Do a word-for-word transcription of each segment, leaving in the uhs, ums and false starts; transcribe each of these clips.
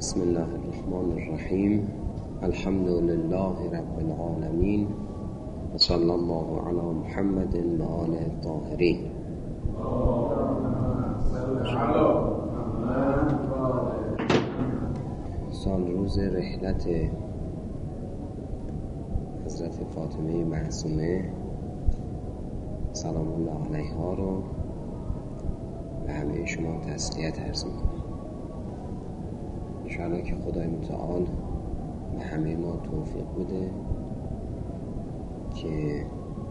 بسم الله الرحمن الرحیم. الحمد لله رب العالمین و صلی الله علی محمد و آله الطاهرین. سال روز رحلت حضرت فاطمه معصومه سلام الله علیها رو به همه شما تسلیت عرض میکنم. انشاءالله که خدای متعال به همه ما توفیق بده که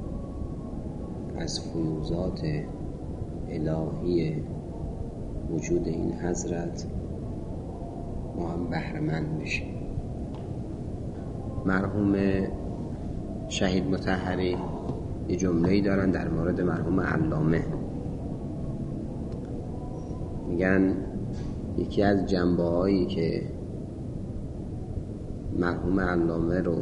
از فیوزات الهی وجود این حضرت ما هم بهره مند بشیم. مرحوم شهید مطهری یه جمله‌ای دارن در مورد مرحوم علامه، میگن یکی از جنبه‌هایی که مرحوم علامه رو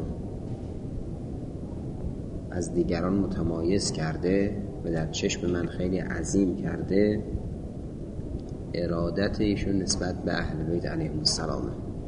از دیگران متمایز کرده و در چشم من خیلی عظیم کرده ارادت ایشون نسبت به اهل بیت علیهم السلام.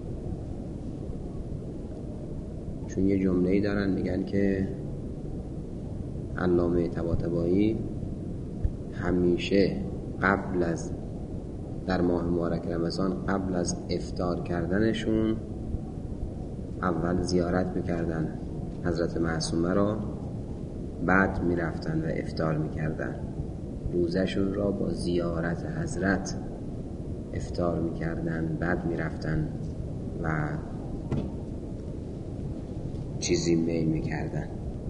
چون یه جمله‌ای دارن میگن که علامه طباطبایی همیشه قبل از در ماه مبارک رمضان قبل از افطار کردنشون اول زیارت میکردن حضرت معصومه را، بعد میرفتن و افطار میکردن. روزشون را با زیارت حضرت افطار میکردن، بعد میرفتن و چیزی میل میکردن.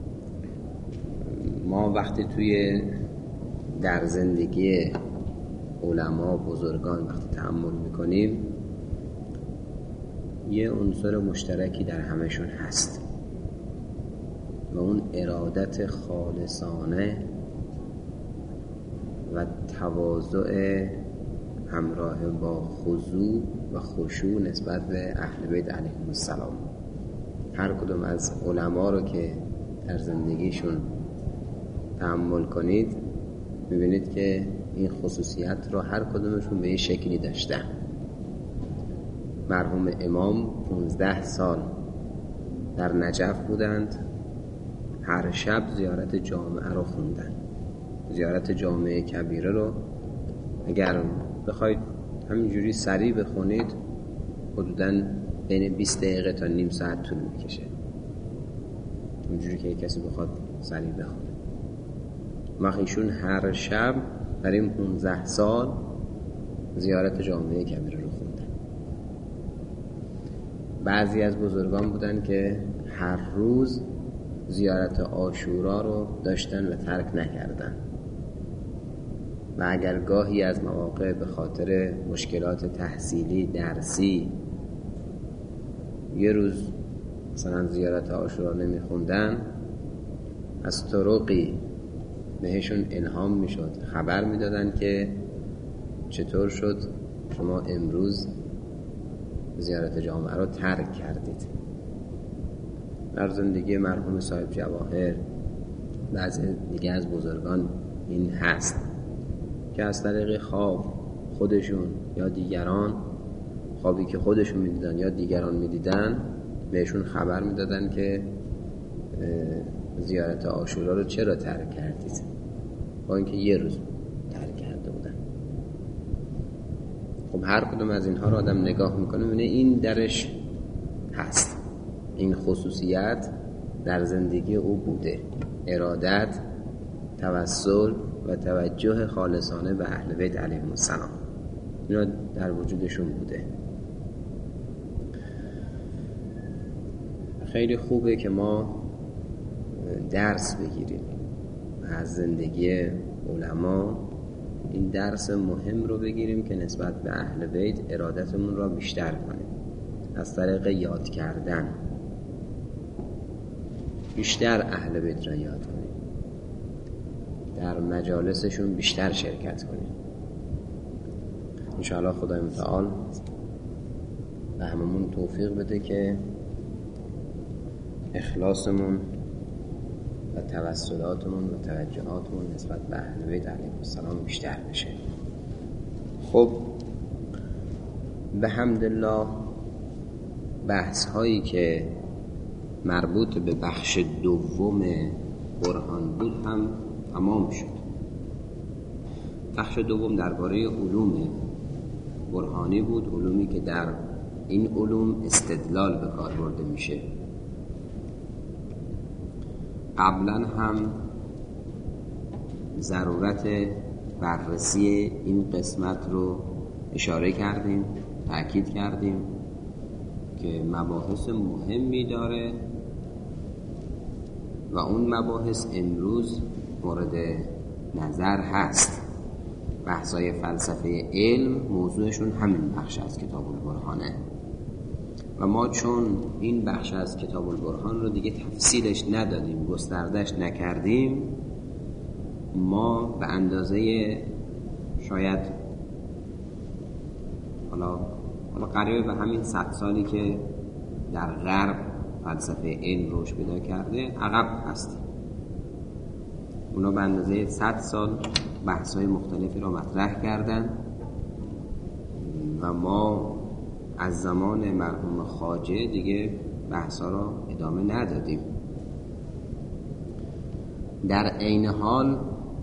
ما وقتی توی در زندگی علما بزرگان وقتی تأمل میکنیم یه عنصر مشترکی در همشون هست و اون ارادت خالصانه و تواضع همراه با خضوع و خشوع نسبت به اهل بیت علیهم السلام. هر کدوم از علما رو که در زندگیشون تأمل کنید میبینید که این خصوصیت رو هر کدومشون به یه شکلی داشتن. مرحوم امام پونزده سال در نجف بودند، هر شب زیارت جامعه رو خوندن. زیارت جامعه کبیره رو اگر بخواید همینجوری سریع بخونید حدوداً بین بیست دقیقه تا نیم ساعت طول میکشه، اونجوری که کسی بخواد سریع بخونه. مخیشون هر شب در این پونزده سال زیارت جامعه کبیره رو خوندن. بعضی از بزرگان بودن که هر روز زیارت عاشورا رو داشتن و ترک نکردن و اگر گاهی از مواقع به خاطر مشکلات تحصیلی درسی یه روز مثلا زیارت عاشورا نمی خوندن، از طرقی بهشون الهام میشد، خبر میدادن که چطور شد شما امروز زیارت جامعه رو ترک کردید. در زندگی مرحوم صاحب جواهر بعضی دیگه از بزرگان این هست که از طریق خواب خودشون یا دیگران، خوابی که خودشون میدیدن یا دیگران میدیدن، بهشون خبر میدادن که زیارت عاشورا رو چرا ترک کردید، با اینکه یه روز ترک کرده بودن. خب هر کدوم از اینها رو آدم نگاه میکنه میبینه این درش هست، این خصوصیت در زندگی او بوده، ارادت، توسل و توجه خالصانه به اهل بیت علیهم السلام. اینا در وجودشون بوده. خیلی خوبه که ما درس بگیریم از زندگی علما، این درس مهم رو بگیریم که نسبت به اهل بیت ارادتمون را بیشتر کنیم. از طریق یاد کردن بیشتر اهل بیت را یاد کنیم، در مجالسشون بیشتر شرکت کنیم. انشاءالله خدای متعال به هممون توفیق بده که اخلاصمون و توسلاتمون و توجهاتمون نسبت به اهل بیت علیهم السلام بیشتر بشه. خب به حمدالله بحث هایی که مربوط به بخش دوم برهان بود هم تمام شد. بخش دوم درباره علوم برهانی بود، علومی که در این علوم استدلال به کار برده میشه. قبلا هم ضرورت بررسی این قسمت رو اشاره کردیم، تأکید کردیم که مباحث مهمی داره و اون مباحث امروز مورد نظر هست. بحث‌های فلسفه علم موضوعشون همین بخش از کتاب البرهانه و ما چون این بخش از کتاب البرهان رو دیگه تفصیلش ندادیم، گستردش نکردیم، ما به اندازه شاید حالا حالا قریب به همین صد سالی که در غرب فلسفه علم رشد پیدا کرده عقب هستیم. اونا به اندازه صد سال بحث‌های مختلفی را مطرح کردن و ما از زمان مرحوم خواجه دیگه بحث‌ها را ادامه ندادیم. در عین حال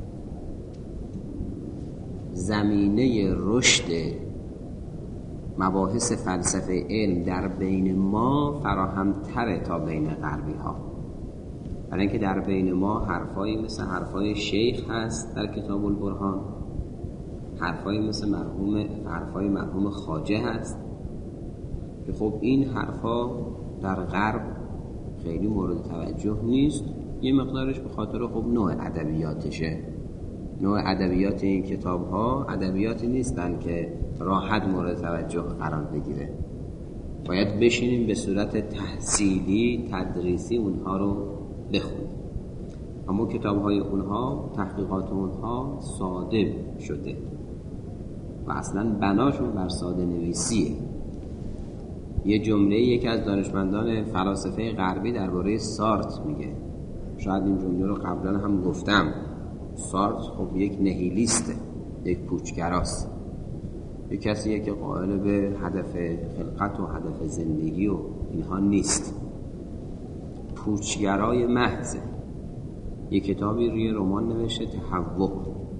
زمینه رشد مباحث فلسفه علم در بین ما فراهم‌تره تا بین غربی ها، برای اینکه در بین ما حرفایی مثل حرفای شیخ هست در کتاب البرهان، حرفایی مثل مرحوم حرفای مرحوم خواجه هست که خب این حرفا در غرب خیلی مورد توجه نیست. یه مقدارش به خاطر خب نوع ادبیاتشه. نوع ادبیات این کتاب ها ادبیاتی نیستن که راحت مورد توجه قرار بگیره. باید بشینیم به صورت تحصیلی تدریسی اونها رو بخونیم. اما کتاب های اونها، تحقیقات اونها ساده شده و اصلا بناشون بر ساده نویسیه. یه جمله یکی از دانشمندان فلاسفه غربی درباره سارت میگه، شاید این جمله رو قبلا هم گفتم، سارت خب یک نهیلیسته، یک پوچگراست، یک کسیه که قائل به هدف خلقت و هدف زندگی و اینها نیست، پوچگرای محضه. یک کتابی روی رمان نوشته تهوع.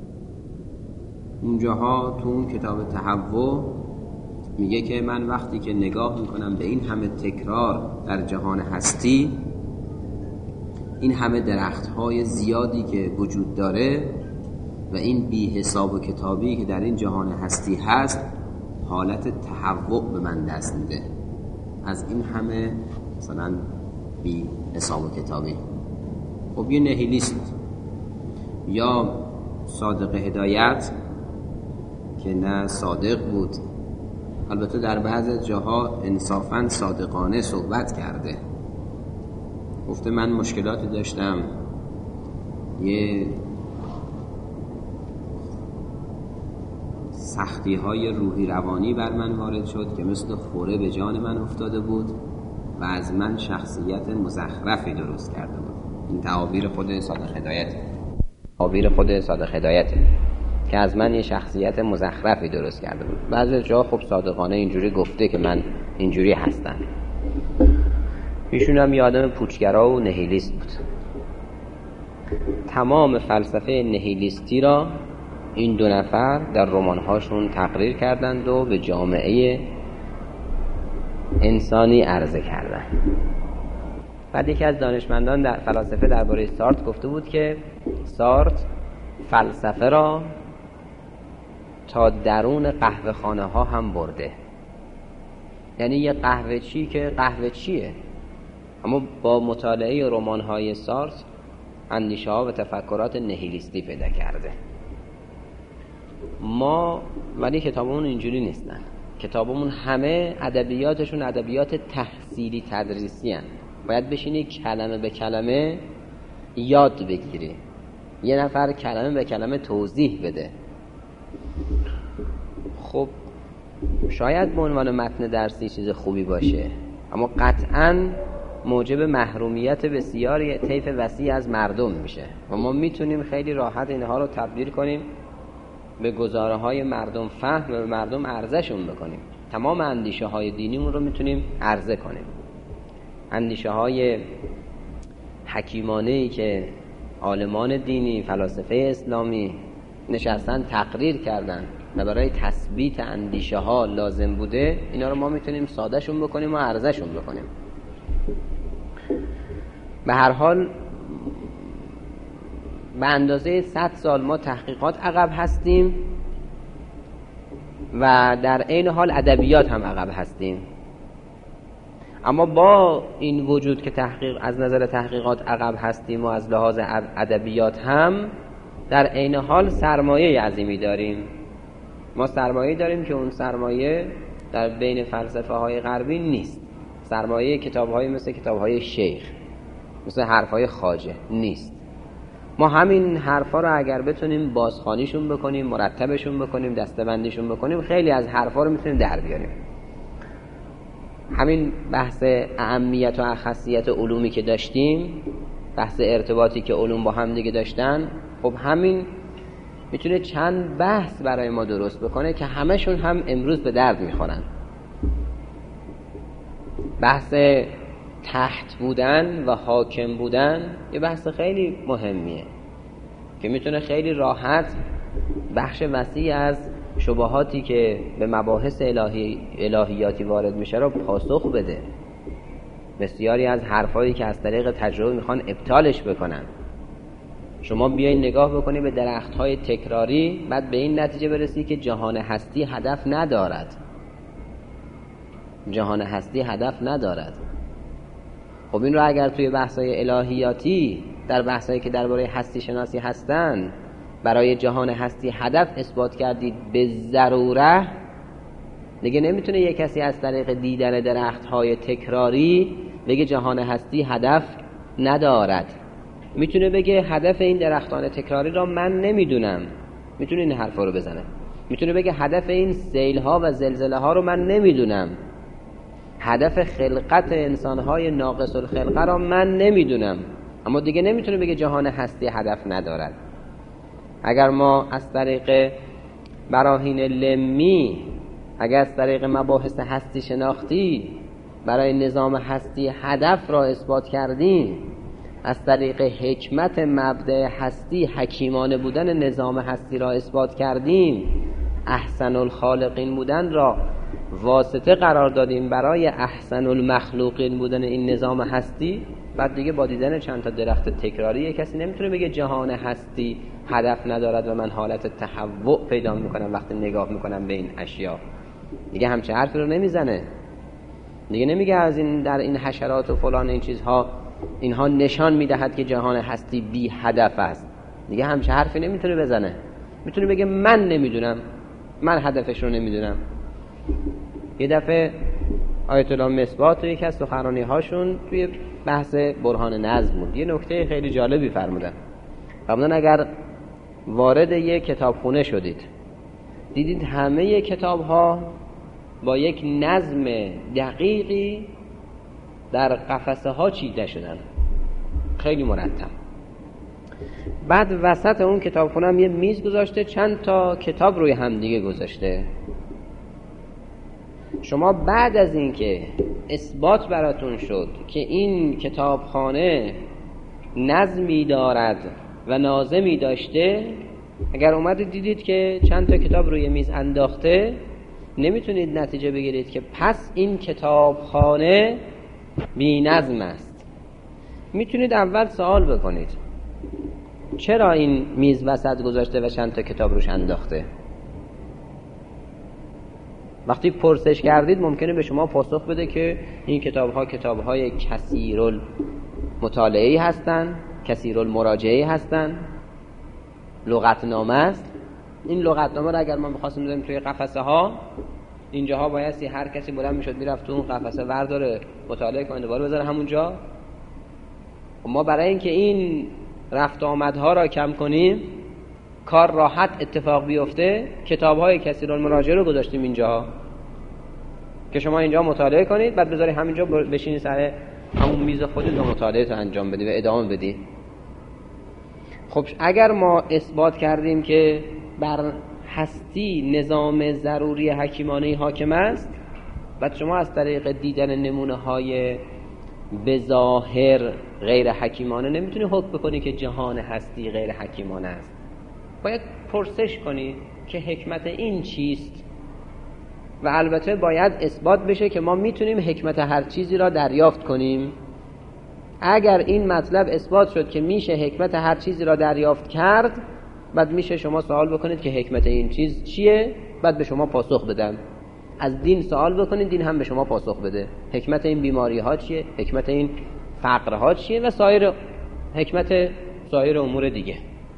اونجاها تو اون کتاب تهوع میگه که من وقتی که نگاه میکنم به این همه تکرار در جهان هستی، این همه درخت‌های زیادی که وجود داره و این بی حساب و کتابی که در این جهان هستی هست، حالت تهوع به من دست میده از این همه مثلا بی حساب و کتابی. خب یه نهیلیست. یا صادق هدایت که نه صادق بود، البته در بعض جاها انصافاً صادقانه صحبت کرده، گفته من مشکلاتی داشتم، یه سختی های روحی روانی بر من وارد شد که مثل خوره به جان من افتاده بود و از من شخصیت مزخرفی درست کرده بود. این تعابیر خود صادق هدایت تعابیر خود صادق هدایت که از من یه شخصیت مزخرفی درست کرده بود. بعضی جا خب صادقانه اینجوری گفته که من اینجوری هستم. ایشون هم یه آدم پوچگرا و نهیلیست بود. تمام فلسفه نهیلیستی را این دو نفر در رمان‌هاشون تقریر کردند و به جامعه انسانی عرضه کردند. بعد یکی از دانشمندان در فلسفه درباره سارت گفته بود که سارت فلسفه را تا درون قهوه خانه ها هم برده. یعنی یه قهوه چی که قهوه چیه، اما با مطالعه رمان های سارت اندیشه ها و تفکرات نهیلیستی پیدا کرده. ما ولی کتابمون اینجوری نیستن. کتابمون همه ادبیاتشون ادبیات تحصیلی تدریسی هن. باید بشینی کلمه به کلمه یاد بگیری، یه نفر کلمه به کلمه توضیح بده. خب شاید به عنوان متن درسی چیز خوبی باشه، اما قطعاً موجب محرومیت بسیاری طیف وسیع از مردم میشه و ما میتونیم خیلی راحت اینها رو تبدیل کنیم به گزاره های مردم فهم و به مردم عرضشون بکنیم. تمام اندیشه های دینیمون رو میتونیم عرضه کنیم. اندیشه های حکیمانه‌ای که عالمان دینی، فلاسفه اسلامی نشستن تقریر کردن و برای تثبیت اندیشه ها لازم بوده، اینا رو ما میتونیم ساده شون بکنیم و عرضه شون بکنیم. به هر حال به اندازه صد سال ما تحقیقات عقب هستیم و در عین حال ادبیات هم عقب هستیم. اما با این وجود که تحقیق از نظر تحقیقات عقب هستیم و از لحاظ ادبیات هم در عین حال سرمایه عظیمی داریم. ما سرمایه داریم که اون سرمایه در بین فلسفه های غربی نیست. سرمایه کتاب های مثل کتاب های شیخ، مثل حرف های خواجه نیست. ما همین حرفا رو اگر بتونیم بازخوانیشون بکنیم، مرتبشون بکنیم، دسته‌بندیشون بکنیم، خیلی از حرفا رو میتونیم در بیاریم. همین بحث اهمیت و اخصیت علومی که داشتیم، بحث ارتباطی که علوم با هم دیگه داشتن، خب همین میتونه چند بحث برای ما درست بکنه که همشون هم امروز به درد میخورن. بحث تحت بودن و حاکم بودن یه بحث خیلی مهمیه که میتونه خیلی راحت بخش وسیع از شبهاتی که به مباحث الهی الهیاتی وارد میشه رو پاسخ بده. بسیاری از حرفایی که از طریق تجربه میخوان ابطالش بکنن، شما بیاین نگاه بکنی به درخت‌های تکراری، بعد به این نتیجه برسی که جهان هستی هدف ندارد. جهان هستی هدف ندارد. خب این رو اگر توی بحث‌های الهیاتی، در بحثایی که درباره هستی شناسی هستن، برای جهان هستی هدف اثبات کردید به ضروره، دیگه نمیتونه یک کسی از طریق دیدن درخت‌های تکراری بگه جهان هستی هدف ندارد. میتونه بگه هدف این درختان تکراری را من نمیدونم، میتونه این حرفا رو بزنه. میتونه بگه هدف این سیل‌ها و زلزله‌ها رو من نمیدونم، هدف خلقت انسان‌های ناقص الخلقه را من نمیدونم، اما دیگه نمیتونه بگه جهان هستی هدف ندارد. اگر ما از طریق براهین لمی، اگر از طریق مباحث هستی شناختی برای نظام هستی هدف را اثبات کردیم، از طریق حکمت مبدأ هستی حکیمانه بودن نظام هستی را اثبات کردیم، احسن الخالقین بودن را واسطه قرار دادیم برای احسن المخلوقین بودن این نظام هستی، بعد دیگه با دیدن چند تا درخت تکراری کسی نمیتونه بگه جهان هستی هدف ندارد و من حالت تهوع پیدا میکنم وقتی نگاه میکنم به این اشیا. دیگه همچه حرفی رو نمیزنه. دیگه نمیگه از این در این حشرات و فلان این چیزها اینها نشان میدهد که جهان هستی بی هدف است. دیگه همچه حرفی نمیتونه بزنه. میتونه بگه من نمیدونم، من هدفش رو نمیدونم. یه دفعه آیت الله مصباح توی یکی از سخنرانی هاشون توی بحث برهان نظم بود، یه نکته خیلی جالبی فرمودن. فرمودن اگر وارد یک کتابخونه شدید، دیدید همه کتاب ها با یک نظم دقیقی در قفسه ها چیده شدن، خیلی مرتب. بعد وسط اون کتابخونه هم یه میز گذاشته، چند تا کتاب روی هم دیگه گذاشته. شما بعد از این که اثبات براتون شد که این کتابخانه نظمی دارد و ناظمی داشته، اگر اومدید دیدید که چند تا کتاب روی میز انداخته، نمیتونید نتیجه بگیرید که پس این کتابخانه بی نظم است. میتونید اول سوال بکنید چرا این میز وسط گذاشته و چند تا کتاب روش انداخته؟ وقتی پرسش کردید ممکنه به شما پاسخ بده که این کتاب‌ها کتاب‌های کثیرالمطالعه‌ای هستن، کثیرالمراجعه‌ای هستن، لغتنامه است. این لغتنامه رو اگر ما بخواستیم بذاریم توی قفسه ها، اینجاها بایستی هر کسی بلند میشد میرفت تو اون قفسه ورداره مطالعه کنه دوباره بذاره همونجا. ما برای اینکه این رفت آمدها را کم کنیم، کار راحت اتفاق بیفته، کتاب‌های کثیرالمراجعه رو گذاشتیم اینجا که شما اینجا مطالعه کنید، بعد بذاری همینجا بشینید سر همون میز خودت و مطالعه تو انجام بدی و ادامه بدی. خب اگر ما اثبات کردیم که بر هستی نظام ضروری حکیمانه حاکم است، بعد شما از طریق دیدن نمونه های به ظاهر غیر حکیمانه نمیتونی حکم بکنی که جهان هستی غیر حکیمانه است. باید پرسش کنی که حکمت این چیست و البته باید اثبات بشه که ما میتونیم حکمت هر چیزی را دریافت کنیم. اگر این مطلب اثبات شد که میشه حکمت هر چیزی را دریافت کرد، بعد میشه شما سوال بکنید که حکمت این چیز چیه، بعد به شما پاسخ بدن. از دین سوال بکنید، دین هم به شما پاسخ بده. حکمت این بیماری ها چیه، حکمت این فقر ها چیه و سایر حکمت سایر امور دیگه.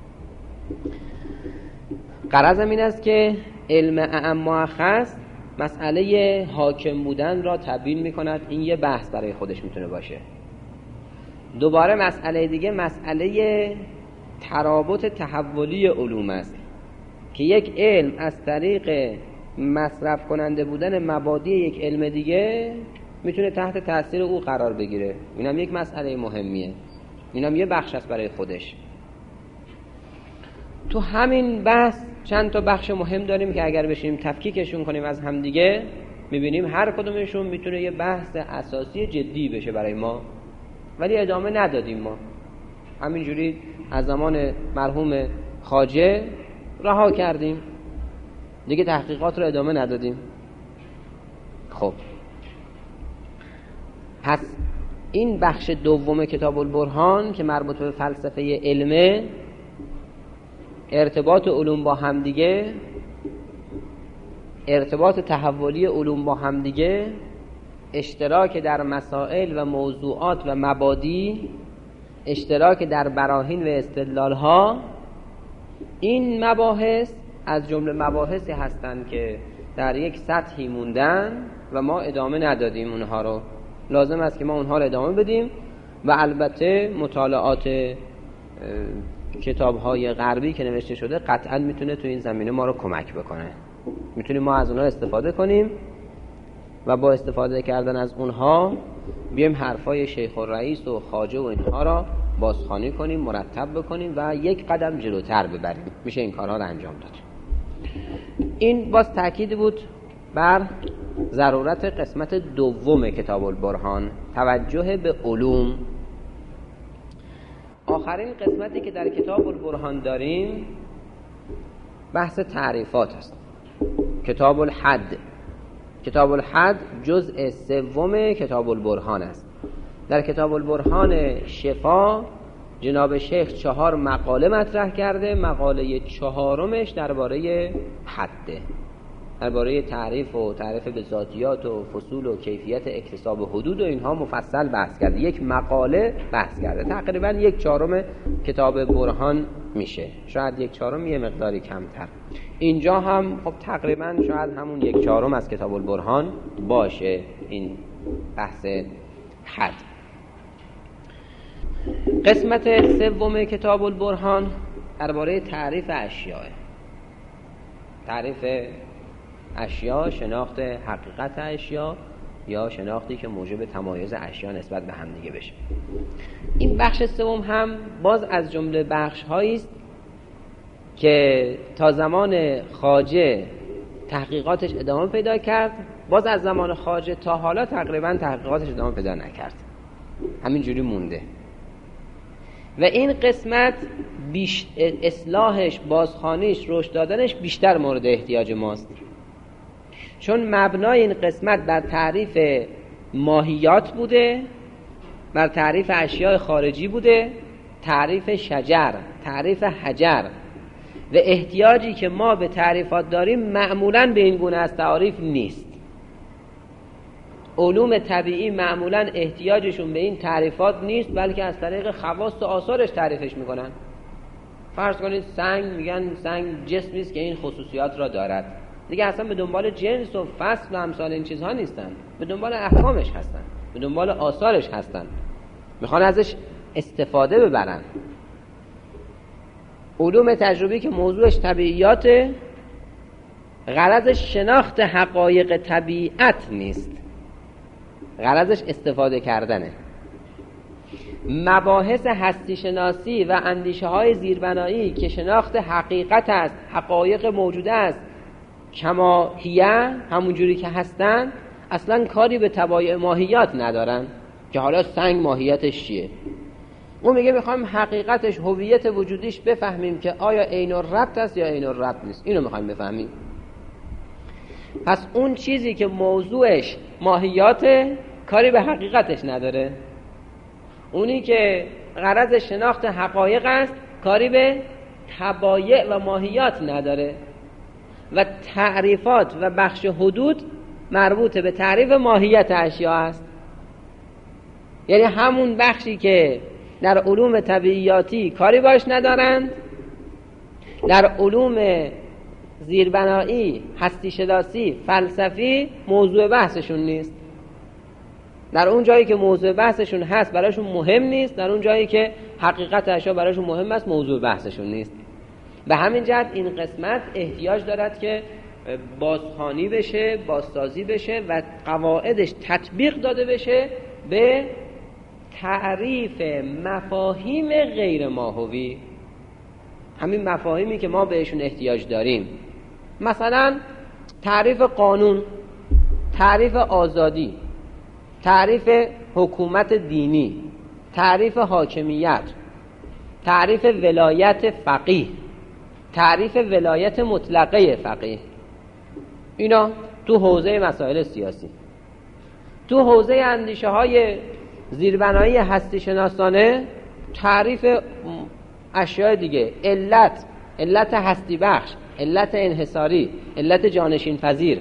غرضم این است که علم اعم و اخص مسئله حاکم بودن را تبیین میکند. این یه بحث برای خودش میتونه باشه. دوباره مسئله دیگه مسئله ترابط تحولی علوم است که یک علم از طریق مصرف کننده بودن مبادی یک علم دیگه میتونه تحت تاثیر او قرار بگیره. اینم یک مسئله مهمیه، اینم یه بخش است برای خودش. تو همین بحث چند تا بخش مهم داریم که اگر بشیم تفکیکشون کنیم از هم دیگه، میبینیم هر کدومشون میتونه یه بحث اساسی جدی بشه برای ما، ولی ادامه ندادیم. ما همینجوری از زمان مرحوم خواجه رها کردیم دیگه، تحقیقات رو ادامه ندادیم. خب پس این بخش دوم کتاب البرهان که مربوط به فلسفه علمه، ارتباط علوم با همدیگه، ارتباط تحولی علوم با همدیگه، اشتراک در مسائل و موضوعات و مبادی، اشتراک در براهین و استدلالها، این مباحث از جمله مباحثی هستند که در یک سطحی موندن و ما ادامه ندادیم اونها رو. لازم است که ما اونها رو ادامه بدیم و البته مطالعات کتاب‌های غربی که نوشته شده قطعاً میتونه تو این زمینه ما رو کمک بکنه. میتونیم ما از اونها استفاده کنیم و با استفاده کردن از اونها بیایم حرفای شیخ الرئیس و خواجه و اینها را بازخوانی کنیم، مرتب بکنیم و یک قدم جلوتر ببریم. میشه این کارها رو انجام داد. این باز تأکید بود بر ضرورت قسمت دوم کتاب البرهان، توجه به علوم. آخرین قسمتی که در کتاب البرهان داریم بحث تعریفات است. کتاب الحد، کتاب الحد جزء سوم کتاب البرهان است. در کتاب البرهان شفا جناب شیخ چهار مقاله مطرح کرده. مقاله چهارمش درباره حده، درباره تعریف و تعریف به ذاتیات و فصول و کیفیت اکتساب و حدود و اینها مفصل بحث کرده. یک مقاله بحث کرده، تقریبا یک چهارم کتاب برهان میشه، شاید یک چهارم یه مقداری کمتر. اینجا هم خب تقریبا شاید همون یک چهارم از کتاب البرهان باشه این بحث حد. قسمت سوم کتاب البرهان درباره تعریف اشیاء. تعریف اشیاء، شناخت حقیقت اشیاء یا شناختی که موجب تمایز اشیاء نسبت به هم دیگه بشه. این بخش سوم هم باز از جمله بخش هایی است که تا زمان خواجه تحقیقاتش ادامه پیدا کرد، باز از زمان خواجه تا حالا تقریبا تحقیقاتش ادامه پیدا نکرد، همینجوری مونده. و این قسمت بیش... اصلاحش، بازخوانیش، رشد دادنش بیشتر مورد احتیاج ماست، چون مبنای این قسمت بر تعریف ماهیات بوده، بر تعریف اشیاء خارجی بوده، تعریف شجر، تعریف حجر، و احتیاجی که ما به تعریفات داریم معمولاً به این گونه از تعریف نیست. علوم طبیعی معمولاً احتیاجشون به این تعریفات نیست، بلکه از طریق خواص و آثارش تعریفش میکنن. فرض کنید سنگ، میگن سنگ جسمی است که این خصوصیات را دارد. دیگه اصلا به دنبال جنس و فصل و امثال این چیزها نیستن، به دنبال احکامش هستن، به دنبال آثارش هستن، میخوان ازش استفاده ببرن. علوم تجربی که موضوعش طبیعیات، غرضش شناخت حقایق طبیعت نیست، غرضش استفاده کردنه. مباحث هستی شناسی و اندیشه های زیربنایی که شناخت حقیقت است، حقایق موجوده است، کما هیه، همون جوری که هستن، اصلا کاری به تبایع ماهیات ندارن که حالا سنگ ماهیتش چیه. اون میگه میخوایم حقیقتش، هویت وجودیش بفهمیم که آیا عین الربط است یا عین الربط نیست. اینو میخوایم بفهمیم. پس اون چیزی که موضوعش ماهیات کاری به حقیقتش نداره، اونی که غرض شناخت حقایق است کاری به تبایع و ماهیات نداره، و تعریفات و بخش حدود مربوط به تعریف ماهیت اشیا است. یعنی همون بخشی که در علوم طبیعیاتی کاری باش ندارند، در علوم زیربنایی، هستی شناسی، فلسفی موضوع بحثشون نیست. در اون جایی که موضوع بحثشون هست براشون مهم نیست، در اون جایی که حقیقت اشیا براشون مهم است موضوع بحثشون نیست. به همین جهت این قسمت احتیاج دارد که بازخوانی بشه، بازسازی بشه و قواعدش تطبیق داده بشه به تعریف مفاهیم غیر ماهوی، همین مفاهیمی که ما بهشون احتیاج داریم. مثلا تعریف قانون، تعریف آزادی، تعریف حکومت دینی، تعریف حاکمیت، تعریف ولایت فقیه، تعریف ولایت مطلقه فقیه. اینا تو حوزه مسائل سیاسی. تو حوزه اندیشه های زیربنایی هستی شناسانه تعریف اشیاء دیگه، علت، علت هستی بخش، علت انحصاری، علت جانشین پذیر،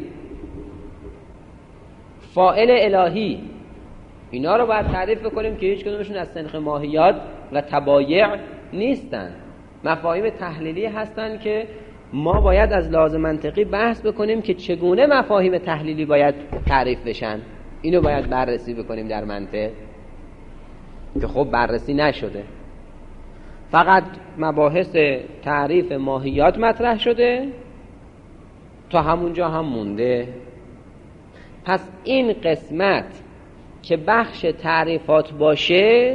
فاعل الهی، اینا رو باید تعریف بکنیم که هیچ کدومشون از سنخ ماهیات و تبایع نیستن. مفاهیم تحلیلی هستن که ما باید از لحاظ منطقی بحث بکنیم که چگونه مفاهیم تحلیلی باید تعریف بشن. اینو باید بررسی بکنیم در منطق که خب بررسی نشده، فقط مباحث تعریف ماهیات مطرح شده، تا همونجا هم مونده. پس این قسمت که بخش تعریفات باشه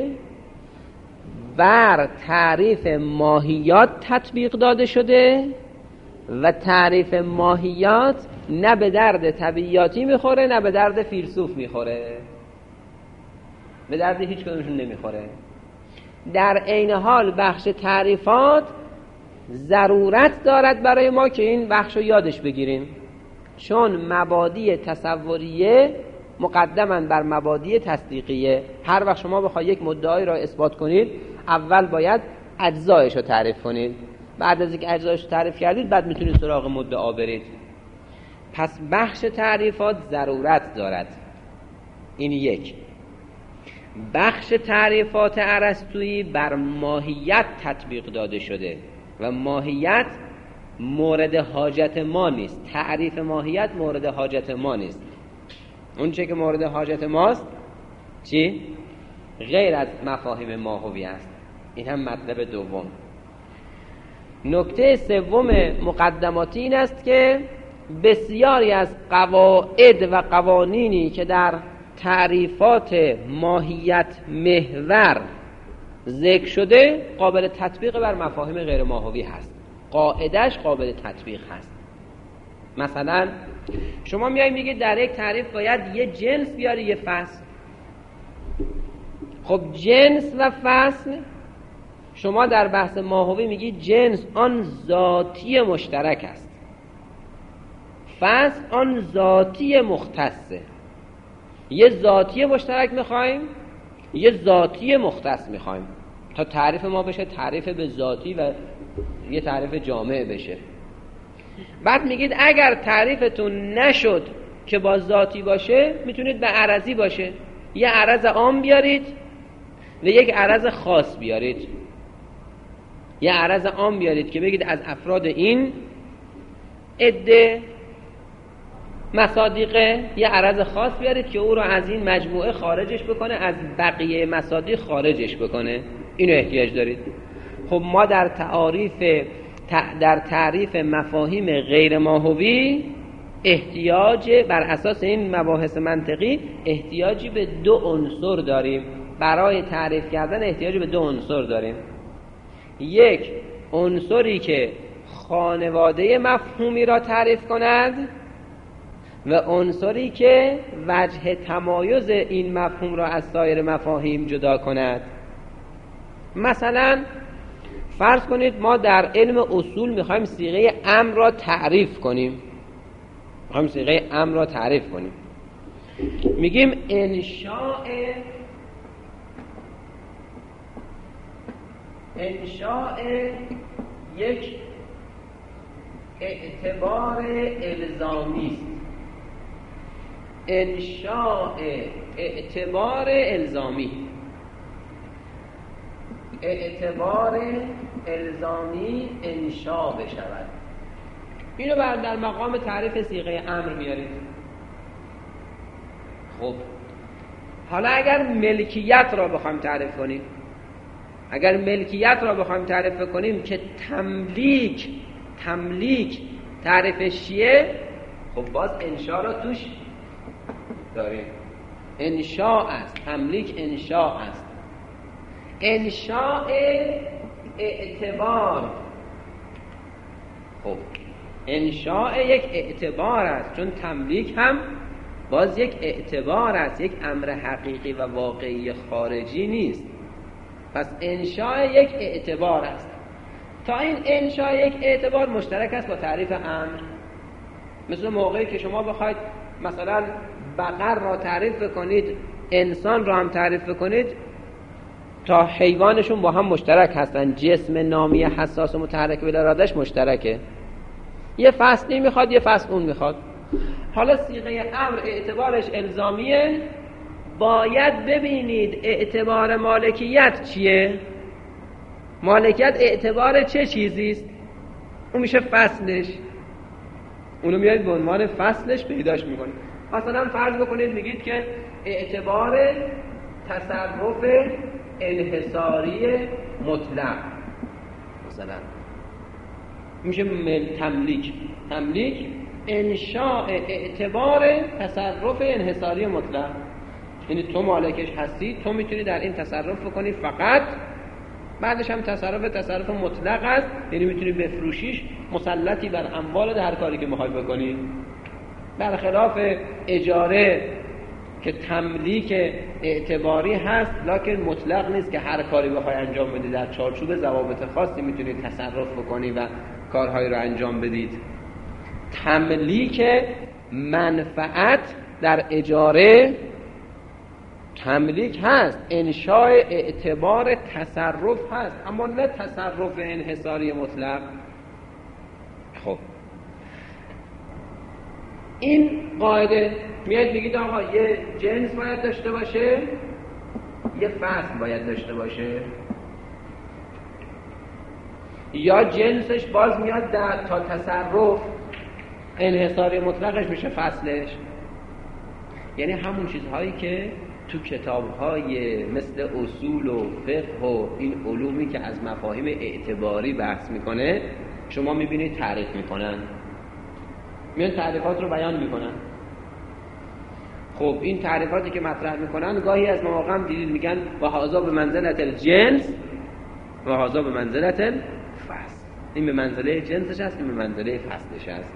بر تعریف ماهیات تطبیق داده شده و تعریف ماهیات نه به درد طبیعیاتی میخوره نه به درد فیلسوف میخوره، به درد هیچ کدومشون نمیخوره. در عین حال بخش تعریفات ضرورت دارد برای ما که این بخش رو یادش بگیریم، چون مبادی تصوریه مقدماً بر مبادی تصدیقیه. هر وقت شما بخواید یک مدعایی را اثبات کنید اول باید اجزایش رو تعریف کنید، بعد از اینکه اجزایش رو تعریف کردید بعد میتونید سراغ مدعا برید. پس بخش تعریفات ضرورت دارد. این یک. بخش تعریفات ارسطویی بر ماهیت تطبیق داده شده و ماهیت مورد حاجت ما نیست. تعریف ماهیت مورد حاجت ما نیست. اون چه که مورد حاجت ماست چی؟ غیر از مفاهیم ماهوی است. این هم مطلب دوم. نکته سوم مقدماتی این است که بسیاری از قواعد و قوانینی که در تعریفات ماهیت محور ذکر شده قابل تطبیق بر مفاهیم غیر ماهوی هست. قاعدش قابل تطبیق هست. مثلا شما میای میگید در یک تعریف باید یه جنس بیاری یه فصل. خب جنس و فصل شما در بحث ماهوی میگید جنس آن ذاتی مشترک است، فصل آن ذاتی مختصه. یه ذاتی مشترک میخوایم یه ذاتی مختص میخوایم تا تعریف ما بشه تعریف به ذاتی و یه تعریف جامع بشه. بعد میگید اگر تعریفتون نشد که با ذاتی باشه میتونید به عرضی باشه، یه عرض عام بیارید و یک عرض خاص بیارید. یه عرض عام بیارید که بگید از افراد این عده مصادیقه، یه عرض خاص بیارید که او رو از این مجموعه خارجش بکنه، از بقیه مصادیق خارجش بکنه. اینو احتیاج دارید. خب ما در تعریف در تعریف مفاهیم غیر ماهوی احتیاج بر اساس این مباحث منطقی احتیاجی به دو عنصر داریم. برای تعریف کردن احتیاجی به دو عنصر داریم. یک عنصری که خانواده مفهومی را تعریف کند و عنصری که وجه تمایز این مفهوم را از سایر مفاهیم جدا کند. مثلا فرض کنید ما در علم اصول میخوایم صیغه امر را تعریف کنیم میخوایم صیغه امر را تعریف کنیم میگیم انشاء انشاء یک اعتبار الزامی است. انشاء اعتبار الزامی اعتبار الزامی انشاء بشود. اینو بر در مقام تعریف صیغه امر میارید. خب حالا اگر ملکیت را بخوایم تعریف کنیم اگر ملکیت را بخوایم تعریف کنیم که تملیک تملیک تعریفش چیه؟ خب باز انشاء را توش داریم. انشاء است، تملیک انشاء است. انشاء اعتبار، خب انشاء یک اعتبار است، چون تملیک هم باز یک اعتبار است، یک امر حقیقی و واقعی خارجی نیست. پس انشاء یک اعتبار است. تا این انشاء یک اعتبار مشترک است با تعریف امر. مثل موقعی که شما بخواید مثلا بقر را تعریف کنید، انسان را هم تعریف کنید، تا حیوانشون با هم مشترک هستن. جسم نامی حساس و متحرک بالارادش مشترکه. یه فصلی میخواد، یه فصل اون میخواد. حالا صیغه امر اعتبارش الزامیه، باید ببینید اعتبار مالکیت چیه. مالکیت اعتبار چه چیزیست؟ اون میشه فصلش. اونو میاد به عنوان فصلش پیداش میکنید. مثلا فرض بکنید میگید که اعتبار تصرف انحصاری مطلق مثلا میشه تملیک. تملیک انشاء اعتبار تصرف انحصاری مطلق، یعنی تو مالکش هستی، تو میتونی در این تصرف بکنی فقط. بعدش هم تصرف تصرف مطلق است، یعنی میتونی بفروشیش، مسلطی بر اموال هر کاری که میخوای بکنی. برخلاف اجاره که تملیک اعتباری هست لکن مطلق نیست، که هر کاری بخوای انجام بدی در چارچوب ضوابط خاصی میتونی تصرف بکنی و کارهایی رو انجام بدید. تملیک منفعت در اجاره تملیک هست، انشاء اعتبار تصرف هست، اما نه تصرف انحصاری مطلق. خب این قاعده میاد میگید آقا یه جنس باید داشته باشه، یه فصل باید داشته باشه، یا جنسش باز میاد در تا تصرف انحصاری مطلقش میشه فصلش. یعنی همون چیزهایی که تو کتاب‌های مثل اصول و فقه و این علومی که از مفاهیم اعتباری بحث میکنه شما میبینید تعریف میکنن، میان تعریفات رو بیان میکنن. خب این تعریفاتی که مطرح میکنن گاهی از مواقع هم دیدید میگن و هذا به منزلت الجنس و هذا به منزلت الفصل. این به منزله جنسش هست، این به منزله فصلش هست.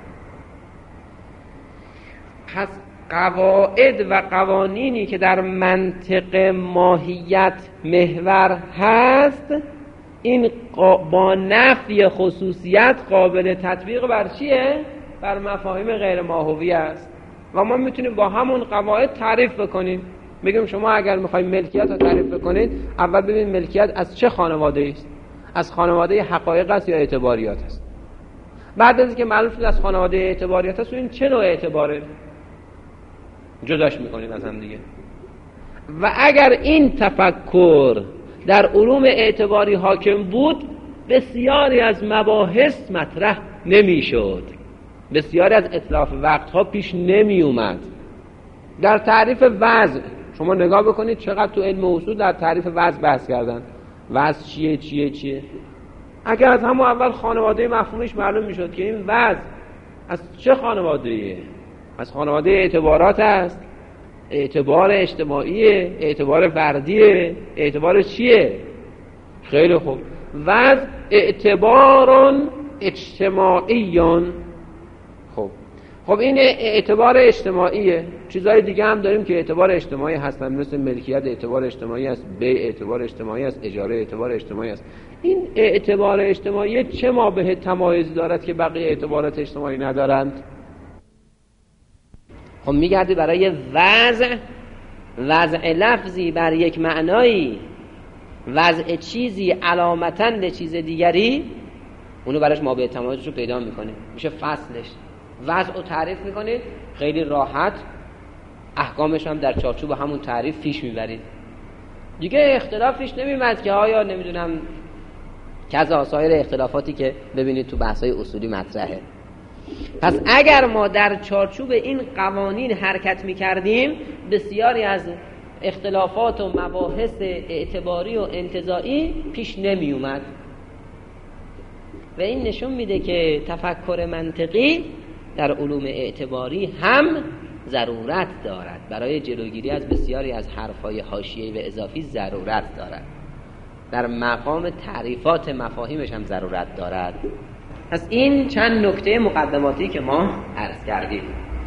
پس قواعد و قوانینی که در منطق ماهیت محور هست، این با نفی خصوصیت قابل تطبیق بر چیه؟ بر مفاهیم غیر ماهویه است. و ما میتونیم با همون قواعد تعریف بکنیم. بگیم شما اگر میخواید ملکیت رو تعریف بکنید، اول ببینید ملکیت از چه خانواده است. از خانواده حقایق است یا اعتباریات است. بعد از اینکه معلوم شد از خانواده اعتباریات است، این چه نوع اعتباره؟ جداش میکنیم از هم دیگه. و اگر این تفکر در علوم اعتباری حاکم بود، بسیاری از مباحث مطرح نمیشد، بسیاری از اتلاف وقتها پیش نمی اومد. در تعریف وضع شما نگاه بکنید چقدر تو علم اصول در تعریف وضع بحث کردن. وضع چیه چیه چیه. اگر از همون اول خانواده مفهومش معلوم میشد که این وضع از چه خانواده‌ایه، از خانواده اعتبارات است، اعتبار اجتماعیه، اعتبار فردیه، اعتبار چیه. خیلی خوب، وضع اعتبارون اجتماعیون. خب خب این اعتبار اجتماعیه. چیزهای دیگه هم داریم که اعتبار اجتماعی هستن، مثل ملکیت اعتبار اجتماعی است، بیع اعتبار اجتماعی است، اجاره اعتبار اجتماعی است. این اعتبار اجتماعی چه مابه تمایزی دارد که بقیه اعتبارات اجتماعی ندارند؟ خب میگرده برای وضع وضع لفظی بر یک معنایی، وضع چیزی علامتاً به چیز دیگری، اونو براش مابه تمایزش رو پیدا میکنه، میشه فصلش. وضع رو تعریف میکنید خیلی راحت، احکامش هم در چارچوب همون تعریف پیش میبرید، دیگه اختلافش نمیمد که آیا نمیدونم کذا سایر اختلافاتی که ببینید تو بحث‌های اصولی مطرحه. پس اگر ما در چارچوب این قوانین حرکت میکردیم، بسیاری از اختلافات و مباحث اعتباری و انتزاعی پیش نمی اومد. و این نشون میده که تفکر منطقی در علوم اعتباری هم ضرورت دارد، برای جلوگیری از بسیاری از حرفهای حاشیه‌ای و اضافی ضرورت دارد، در مقام تعریفات مفاهیمش هم ضرورت دارد. پس این چند نکته مقدماتی که ما عرض کردیم.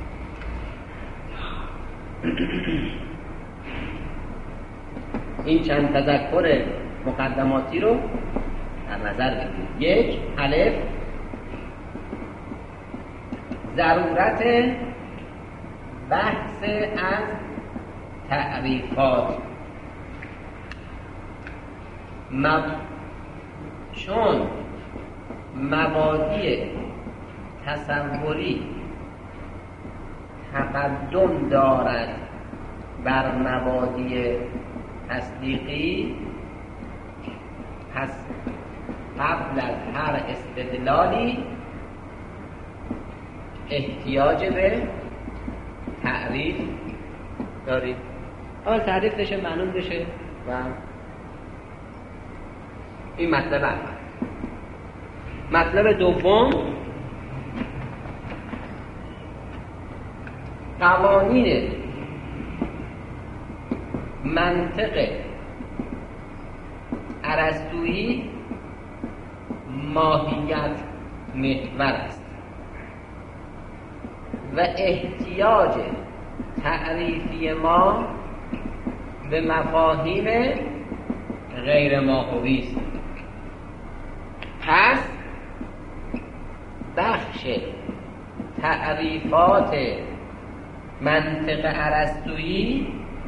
این چند تذکر مقدماتی رو در نظر بگیرید. یک، الف، ضرورت بحث از تعریفات. مب... چون مبادی تصوری تقدم دارد بر مبادی تصدیقی، پس قبل از هر استدلالی احتیاج به تعریف دارید. اول تعریف بشه، معلوم بشه و این مطلب اول. مطلب دوم، قوانین منطق ارسطویی ماهیت محور است و احتیاج تعریفی ما به مفاهیم غیر ماهوی است. پس بخش تعریفات منطق ارسطویی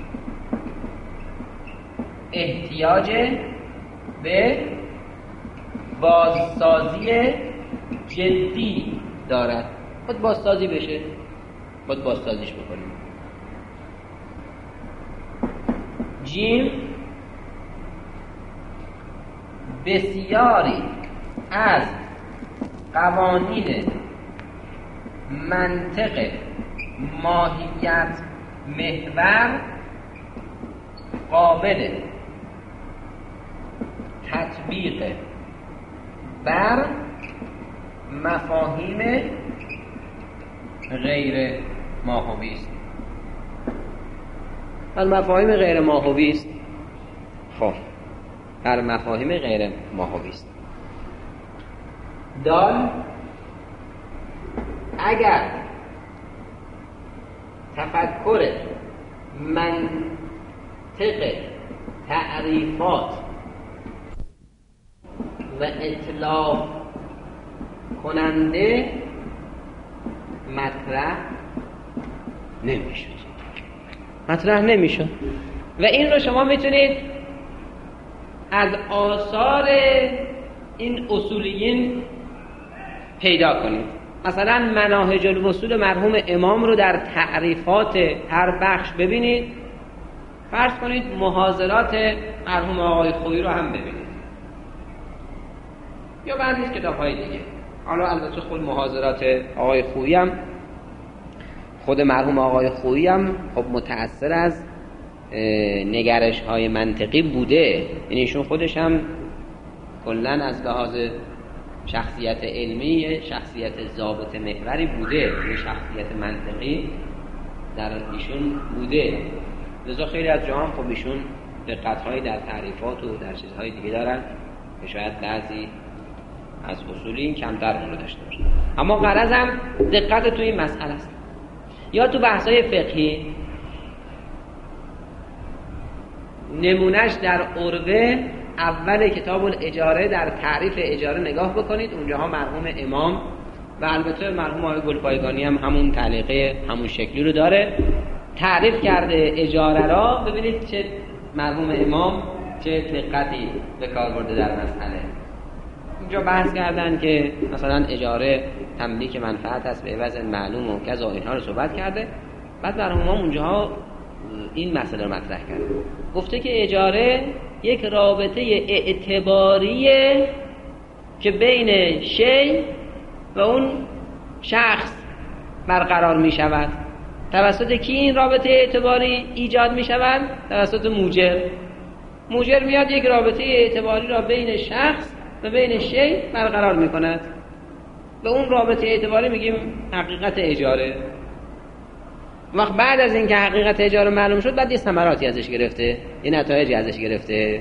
احتیاج به بازسازی جدی دارد. باید بازسازی بشه، باید بازسازیش بکنیم. جیم، بسیاری از قوانین منطق ماهیت محور قابل تطبیق بر مفاهیم غیر ماهوی است. بر مفاهیم غیر ماهوی است. خب بر مفاهیم غیر ماهوی است. دال، اگر تفکر منطق تعریفات و اطلاق کننده مطرح نمیشد مطرح نمیشد و این رو شما میتونید از آثار این اصولیین پیدا کنید. مثلا مناهج الوصول مرحوم امام رو در تعریفات هر بخش ببینید، فرض کنید محاضرات مرحوم آقای خویی رو هم ببینید یا بعضی از کتاب‌های دیگه. حالا البته خود محاضرات آقای خویی هم، خود مرحوم آقای خویی هم خب متأثر از نگرش‌های منطقی بوده، یعنی ایشون خودش هم کلاً از لحاظ شخصیت علمی شخصیت ضابط محوری بوده، یعنی شخصیت منطقی در ایشون بوده. لذا خیلی از جاها خب ایشون دقت‌هایی در تعریفات و در چیزهای دیگه دارن که شاید بعضی از اصولی این کمتر اون رو داشته باشه. اما غرضم دقت تو این مسئله است. یا تو بحث‌های فقهی نمونهش در عروه اول کتاب الاجاره در تعریف اجاره نگاه بکنید، اونجاها مرحوم امام و البته مرحوم آقای گلپایگانی هم همون تعلیقه همون شکلی رو داره تعریف کرده اجاره را. ببینید چه مرحوم امام چه دقتی به کار برده در مسئله. اینجا بحث کردن که مثلا اجاره تملیک منفعت است به عوض معلوم و کذا اینها رو صحبت کرده. بعد مرحوم امام اونجاها این مسئله رو مطرح کرده، گفته که اجاره یک رابطه اعتباریه که بین شی و اون شخص برقرار می شود. توسط کی این رابطه اعتباری ایجاد می شود؟ توسط موجر. موجر میاد یک رابطه اعتباری را بین شخص و بین شی برقرار می کند و اون رابطه اعتباری میگیم حقیقت اجاره. وقت بعد از اینکه حقیقت اجاره معلوم شد بعد یه ثمراتی ازش گرفته، یه نتایجی ازش گرفته.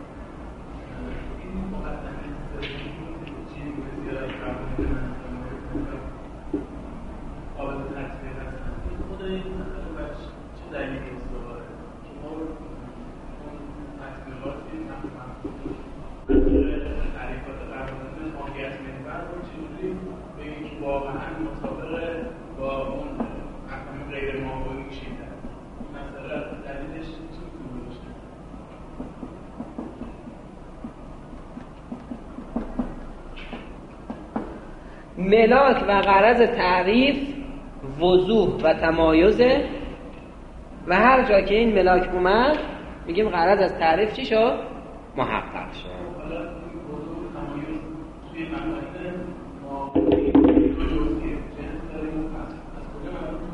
ملاک و غرض تعریف وضوح و تمایزه و هر جا که این ملاک اومد میگیم غرض از تعریف چی شد؟ محقق شد. حالا وضوح و تمایز توی مفاهیم ما جزئیه جنس داریم از کجا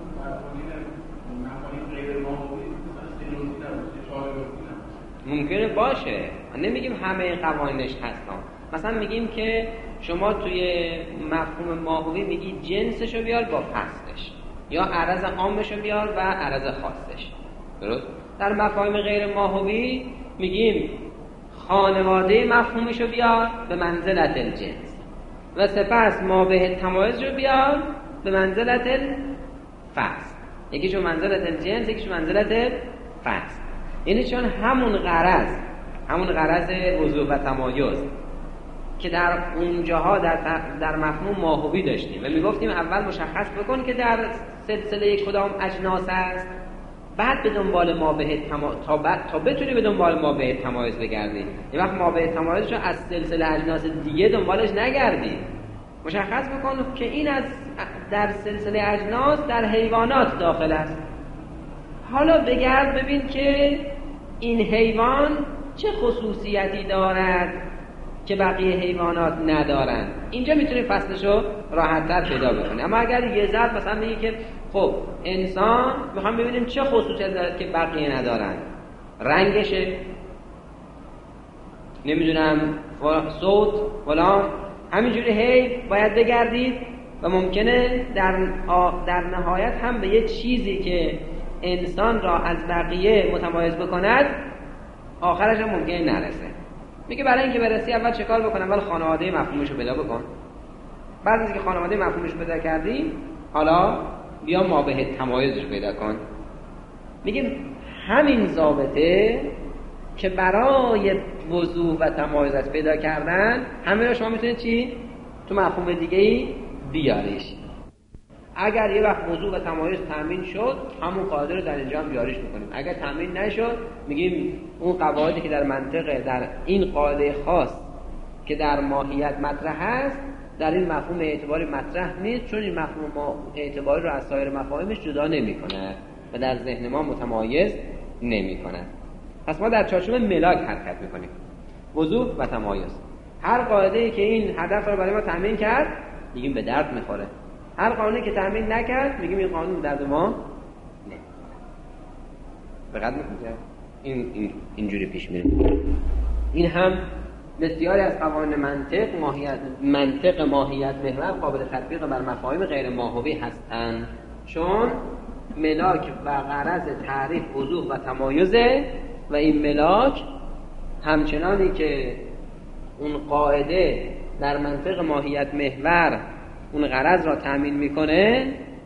مفاهیم غیر ماهوی مثلا سه جزئی نباشه چهار جزئی نباشه؟ ممکنه باشه، میگیم همه قوانینش هستن. مثلا میگیم که شما توی مفهوم ماهوی میگی جنسشو بیار با فصلش، یا عرض عامشو بیار و عرض خاصش. درست؟ در مفاهیم غیر ماهوی میگیم خانواده مفهومشو بیار به منزلت الجنس و سپس ما به تمایز رو بیار به منزلت الفصل. یکیشو منزلت الجنس، یکیشو منزلت فصل. یعنی چون همون غرض همون غرض وضوح و تمایز که در اونجاها در, در مفهوم ماهوی داشتیم و میگفتیم اول مشخص بکن که در سلسله کدام اجناس است، بعد به دنبال ما به تما... تا, بعد... تا بتونی به دنبال ما به تمایز بگردی. یه وقت ما به تمایز رو از سلسله اجناس دیگه دنبالش نگردی، مشخص بکن که این از در سلسله اجناس در حیوانات داخل است. حالا بگرد ببین که این حیوان چه خصوصیتی دارد که بقیه حیوانات ندارن. اینجا میتونی فصلشو راحت‌تر پیدا بکنی. اما اگر یه ذره مثلا میگی که خب انسان میخوام ببینیم چه خصوصیتی داره که بقیه ندارن، رنگشه، نمیدونم صوت فلان، همینجوری هی باید بگردید و ممکنه در در نهایت هم به یه چیزی که انسان را از بقیه متمایز بکند آخرش هم ممکنه نرسه. میگه برای اینکه برسی اول چه کار بکنم؟ اول خانواده مفهومشو پیدا بکن. بعد از اینکه خانواده مفهومشو پیدا کردی حالا بیا مابه تمایزش پیدا کن. میگیم همین ضابطه که برای وضوح و تمایز پیدا کردن همین رو شما میتونید چی؟ تو مفهوم دیگه‌ای بیاریش. اگر یه وقت وضوح و تمایز تامین شد همون قاعده رو در اینجا هم بیاریش میکنیم. اگر تامین نشد میگیم اون قواعدی که در منطقه در این قاعده خاص که در ماهیت مطرح هست در این مفهوم اعتباری مطرح نیست، چون این مفهوم اعتباری رو از سایر مفاهیمش جدا نمیکنه و در ذهن ما متمایز نمیکنه. پس ما در چارچوب ملاک حرکت میکنیم، وضوح و تمایز. هر قاعده‌ای که این هدف رو برای ما تامین کرد میگیم به درد میخوره. هر قانونی که تامین نکرد میگیم این قانون درد ما نمیخوره. به قدر میکنه این این اینجوری پیش میره. این هم بسیاری از قوانین منطق ماهیت منطق ماهیت محور قابل تطبیق بر مفاهیم غیر ماهوی هستند، چون ملاک و غرض تعریف وضوح و تمایزه و این ملاک همچنانی که اون قاعده در منطق ماهیت محور اون غرض را تأمین میکنه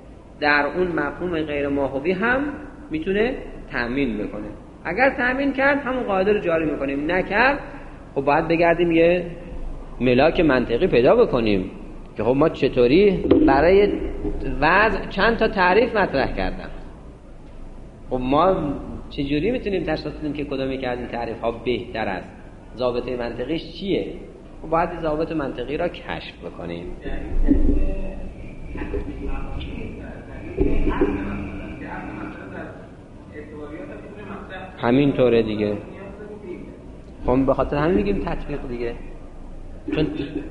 در اون مفهوم غیر ماهوی هم میتونه تأمین بکنه. اگر تأمین کرد همون قاعده رو جاری میکنیم، نکرد خب باید بگردیم یه ملاک منطقی پیدا بکنیم که خب ما چطوری برای وضع چند تا تعریف مطرح کردم. خب ما چجوری میتونیم تشخیص بدیم که کدومی که از این تعریف ها بهتر است؟ ضابطه منطقیش چیه؟ خب باید ضابط منطقی را کشف بکنیم. همین طوره دیگه. خب به خاطر همین میگیم تطبیق دیگه، چون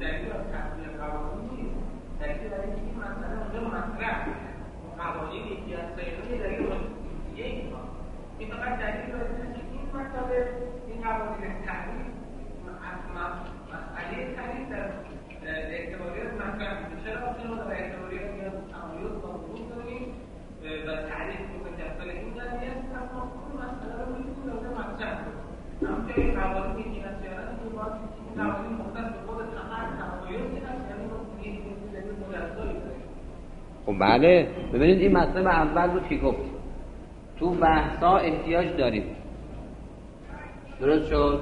خب بله ببینید این مطلب اول رو که گفت تو بحثا احتیاج داریم، درست شد؟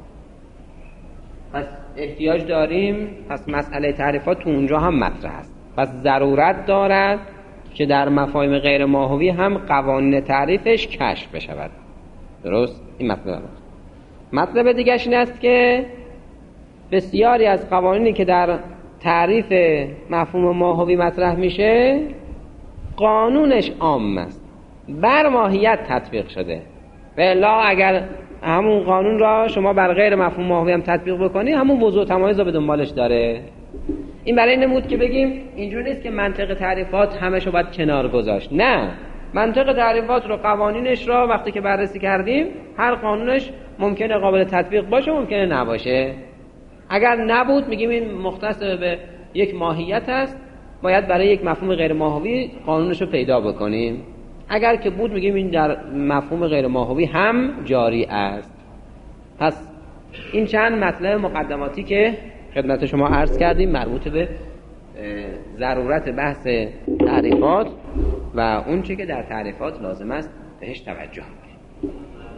پس احتیاج داریم، پس مسئله تعریفات تو اونجا هم مطرح است. پس ضرورت دارد که در مفاهیم غیر ماهوی هم قوانین تعریفش کشف بشود. درست؟ این مطلب اول. مطلب دیگه‌اش این است که بسیاری از قوانینی که در تعریف مفهوم ماهوی مطرح میشه قانونش عام است، بر ماهیت تطبیق شده. بلا اگر همون قانون را شما بر غیر مفهوم ماهوی هم تطبیق بکنی همون وضوح تمایز رو به دنبالش داره. این برای نمود که بگیم اینجور نیست که منطق تعریفات همه شو باید کنار گذاشت. نه، منطق تعریفات رو، قوانینش را وقتی که بررسی کردیم هر قانونش ممکنه قابل تطبیق باشه، ممکنه نباشه. اگر نبود میگیم این مختص به یک ماهیت است، باید برای یک مفهوم غیر ماهوی قانونش رو پیدا بکنیم. اگر که بود میگیم این در مفهوم غیر ماهوی هم جاری است. پس این چند مطلب مقدماتی که خدمت شما عرض کردیم مربوط به ضرورت بحث تعریفات و اون چه که در تعریفات لازم است بهش توجه کنیم.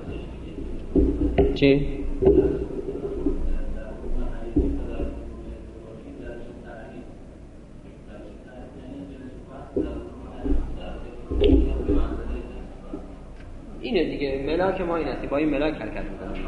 چی؟ اینه دیگه، ملاک ما این هستی، با این ملاک حرکت میکنیم.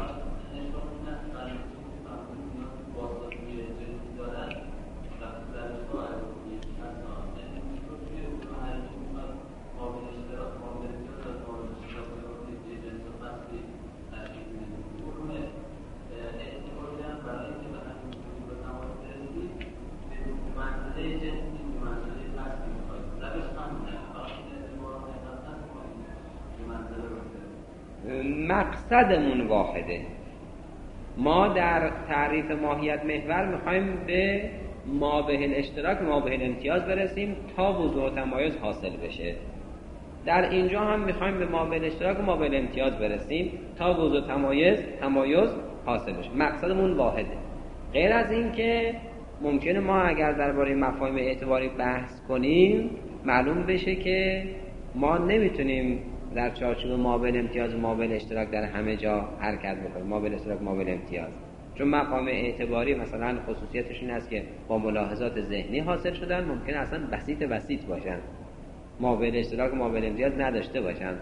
مقصدمون واحده. ما در تعریف ماهیت محور میخوایم به مابه الاشتراک و مابه الامتیاز برسیم تا وضوح تمایز حاصل بشه. در اینجا هم میخوایم به مابه الاشتراک و مابه الامتیاز برسیم تا وضوح تمایز تمایز حاصل بشه. مقصدمون واحده. غیر از این که ممکنه ما اگر درباره مفاهیم اعتباری بحث کنیم معلوم بشه که ما نمیتونیم در چارچوب مابل امتیاز و مابل اشتراک در همه جا حرکت بکنیم. مابل اشتراک مابل امتیاز، چون مفاهیم اعتباری مثلا خصوصیتش این است که با ملاحظات ذهنی حاصل شدن، ممکنه اصلا بسیط بسیط باشن، مابل اشتراک و مابل امتیاز نداشته باشن.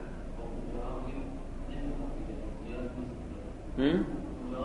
هم؟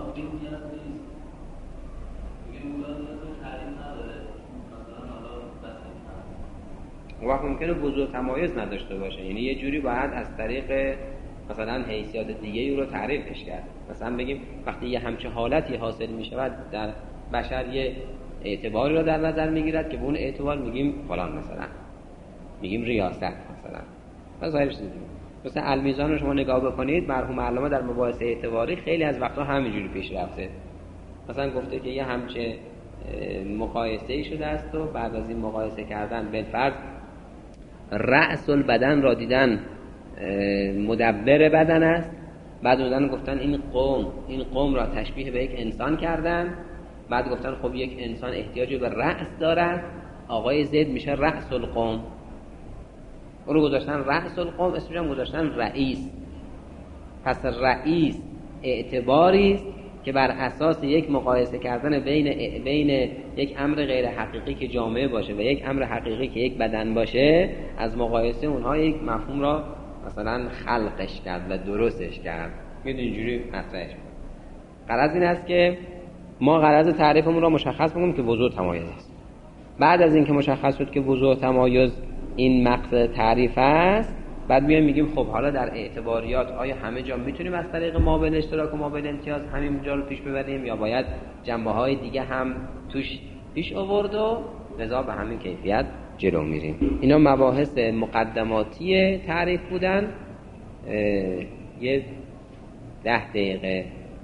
وقت ممکنه وضوح تمایز نداشته باشه، یعنی یه جوری باید از طریق مثلا حیثیات دیگه او رو تعریفش کرد. مثلا بگیم وقتی یه همچه حالتی حاصل می شود در بشر یه اعتباری رو در نظر می گیرد که به اون اعتبار میگیم فلان، مثلا میگیم ریاست مثلا. و ظاهرش دیدیم مثلا المیزان رو شما نگاه بکنید، مرحوم علامه در مباحث اعتباری خیلی از وقتا همینجوری پیش رفته. مثلا گفته که یه همچه مقایسه‌ای شده است و بعد از این مقایسه کردن بالفرض رأس البدن را دیدن مدبر بدن است، بعد بودن گفتن این قوم این قوم را تشبیه به یک انسان کردن، بعد گفتن خب یک انسان احتیاج به رأس دارد، آقای زید میشه رأس القوم. اونو گذاشتن رأس القوم، اسمش هم گذاشتن رئیس. پس رئیس اعتباری است که بر اساس یک مقایسه کردن بین بین یک امر غیر حقیقی که جامعه باشه و یک امر حقیقی که یک بدن باشه، از مقایسه اونها یک مفهوم را مثلا خلقش کرد و درستش کرد. میدونی اینجوری مطرحش بود. غرض این است که ما غرض تعریفمون را مشخص بکنیم که وضوح تمایز است. بعد از اینکه مشخص شد که وضوح تمایز این مقصد تعریف است، بعد میایم میگیم خب حالا در اعتباریات آیا همه جا میتونیم از طریق مابعد اشتراک و مابعد امتیاز همین جا رو پیش ببریم یا باید جنبه‌های دیگه هم توش پیش آورد و لذا به همین کیفیت جلو میریم. اینا مباحث مقدماتی تعریف بودن. یه ده دقیقه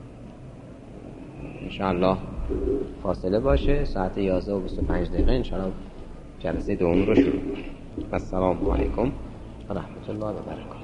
انشاءالله فاصله باشه، ساعت یازده و بیست و پنج دقیقه انشاءالله جلسه دوم رو شروع. السلام علیکم و رحمت الله و برکاته.